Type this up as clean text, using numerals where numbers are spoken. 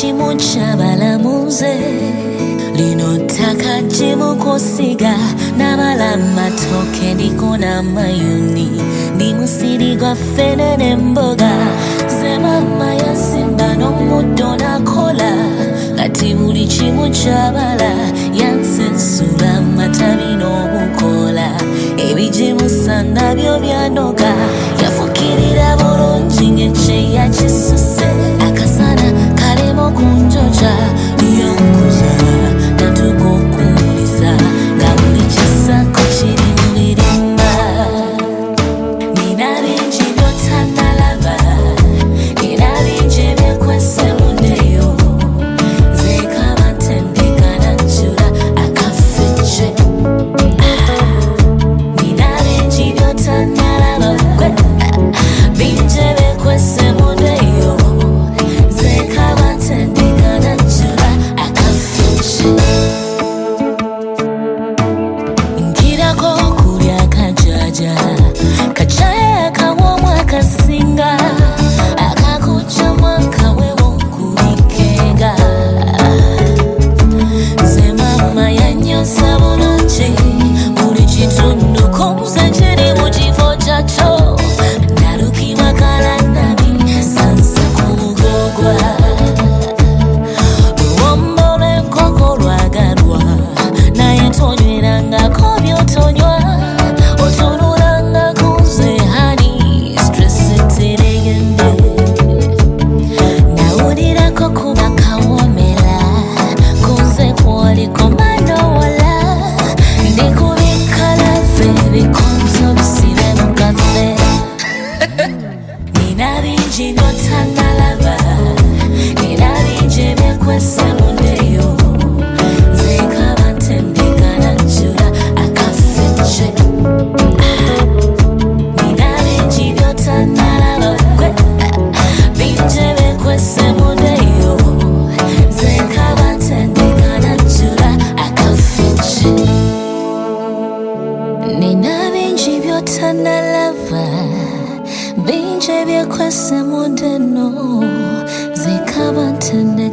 chimu kyabalamuze lino ttaka gyemukusiga nabala matooke ndiko n'amayuni ndi musiri gwa ffene n'emboga ze mama yasimba n'omuddo nakola kati buli kimu kyabala yansensula amatabi n'obukola ebigimusa nabyo byanoga yafukirira bulungi ng'ekyeya kisuse akasana kalema okunjoja yankuza natuka okumulisa nga buli kisako kiri mu birimba nina bingi by'otannalaba nina bingi ebyekwese mundeyo nzekaba ntendeka najjula akafejje nina bingi by'otannalaba bingi ebyekwese mundeyo nzekaba ntendeka najjula akafejje nkirako kulya kajaja kacaya akawoomu akasinga akakuca mwaka wewokubikenga nze mama yanyosa bulungi buli kitundu konze kiri mu kifo kyakyo nalukibwa kalanabi sansa ku bugogwa luwombo lw'enkoko lwagalwa naye tonywerangako by'otonywa otunulangako nze hani stress eteregende nawulirako kuba kawomera kunze kwoliko manowala ndikubikalaze ebikonzo bisibe mu kafe nina bingi by'otannalaba nina bingi ebyekwese mundeyo nzekaba ntendeka najjula akafejje nina bingi by'otannalaba bingi ebyekwese mundeyo nzekaba ntendeka najjula akafejje nina bingi by'otannalaba bingi ebyekwese mundeno nzekaba ntendeka